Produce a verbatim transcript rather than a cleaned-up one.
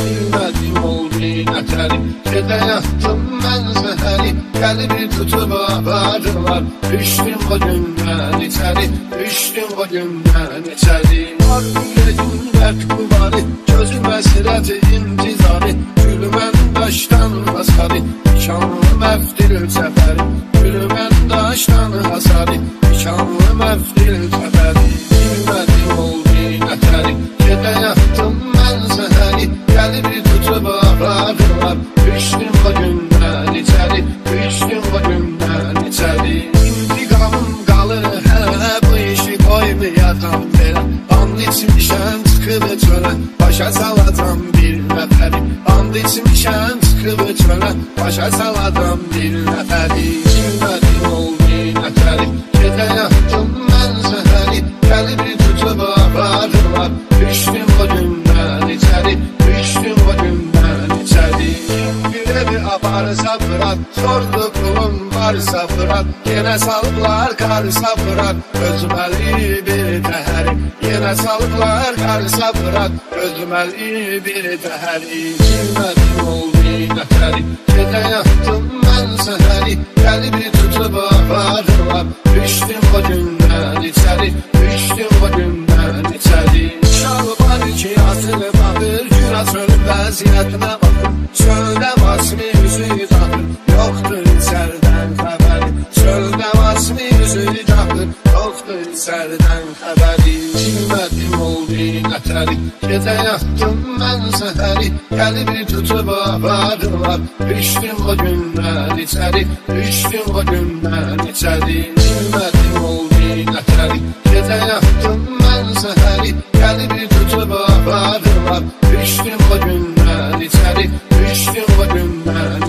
Bilmədim oldu nətəri, gedə yatdım mən zəhəri, qəlbi tutub apardılar. Düşdüm o gündən içəri, düşdüm o gündən içəri. Var ürəyim dərd qubarı, gözüm əsrət intizarı, gülmən daşdan hasarı, şanlı məftil səfəri, gülmən daşdan hasarı, şanlı məftil səfəri. Bilmədim oldu nətəri, gedə yatdım mən zəhəri, qəlbi tutub apardılar. Düşdüm o gündən içəri, düşdüm o gündən içəri. İntiqamım qalır hələ, bu işi qoymayacam belə. And içmişəm çıxıb çölə, başa salacam bir nəfəri. And içmişəm çıxıb çölə, başa salacam bir nəfəri. Bilmədim oldu nətəri, gedə yatdım mən zəhəri, qəlbi tutub apardılar. Düşdüm o gündən içəri, düşdüm o gündən içəri. Güləvi aparsa fırat, sordu pulum varsa fırat, yenə salıblar qarsa fırat, özməli bir təhəri. Yenə salıblar qarsa fırat, özməli bir təhəri. Bilmədim oldu nətəri, gedə yatdım mən səhəri, qəlbi tutub apardılar. Düşdüm o gündən içəri, düşdüm o gündən içəri. Şalı var ki asılı baxır, gün açılıb vəziyyətinə baxır. Çöldə vasmi üzü taxır, yoxdur içərdən xəbəri. Çöldə vasmi üzü taxır, yoxdur içərdən xəbəri. Bilmədim oldu nətəri, gedə yatdım mən səhəri, qəlbi tutub apardılar. Düşdüm o gündən içəri, düşdüm o gündən içəri. Bilmədim oldu nətəri, gedə yatdım mən səhəri, qəlbi tutub apardılar. Düşdüm o gündən içəri, düşdüm o gündən